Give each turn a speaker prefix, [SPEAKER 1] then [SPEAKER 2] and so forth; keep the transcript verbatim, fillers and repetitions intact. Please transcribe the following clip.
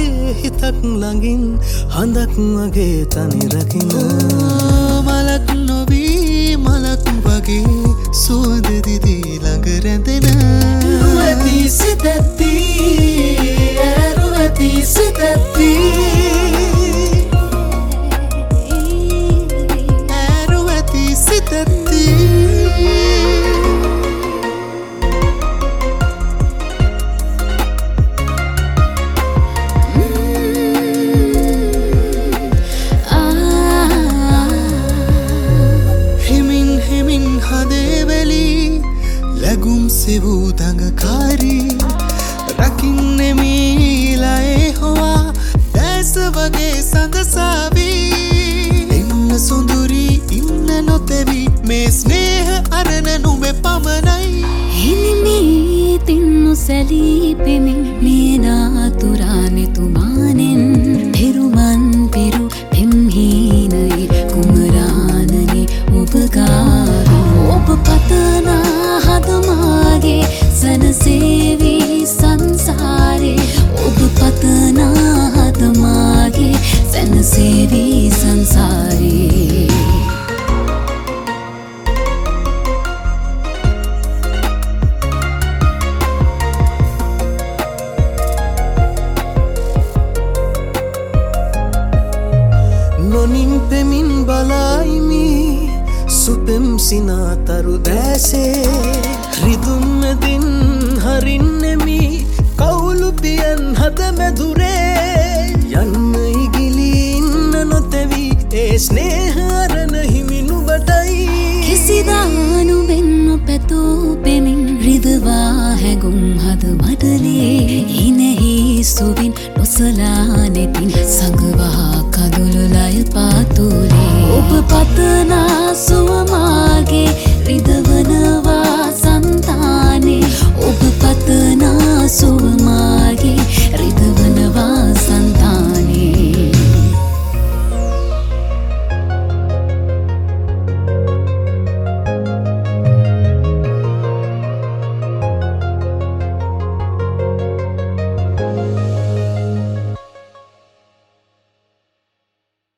[SPEAKER 1] හිතක් ළඟින් හඳක් වගේ තනි රකින්න මලක් නොවී මලක් වගේ සුවඳ දිදී ළඟ රැඳෙන රුවති සිතැත්ති රුවති සිතැත්ති රුවති සිතැත්ති සිවූ දඟකාරී රකින්නේ මීලයේ හොවා දැස වගේ සඳසාවී ඉන්න සොඳුරි ඉන්න නොතෙවි මේ ස්නේහ අරණ නුඹේ පමණයි
[SPEAKER 2] හිනිමී තින්නු සැලී පෙමින් මේ නාතුරානෙ තුමානෙන් පෙරුමන් පිරු පෙම්හීනයි කුමරානනි ඔබ ගාවි ඔබ පතනා හදමාගේ සනසේවී සංසාරේ ඔබ පතනා හදමාගේ සනසේවී සංසාරේ
[SPEAKER 1] නොනින් පෙමින් බලායිමි සුපෙම් සිනාතරු දැසේ රිදුම්මදින් හරින්නෙමි කවුලු පියන් හද මැදුරේ යන්න ඉගිලි ඉන්න නොතැවි ඒ ස්නේහ අරණ හිමි නුඹටයි
[SPEAKER 2] කිසිදානු වෙන්න පැතූ පෙමින් රිදවා හැගුම් හද මඩලේ හිනෙහි සුවින් නොසලා නෙතින් සඟවා කඳුළු ලය පාතුලේ ඔබ පතනා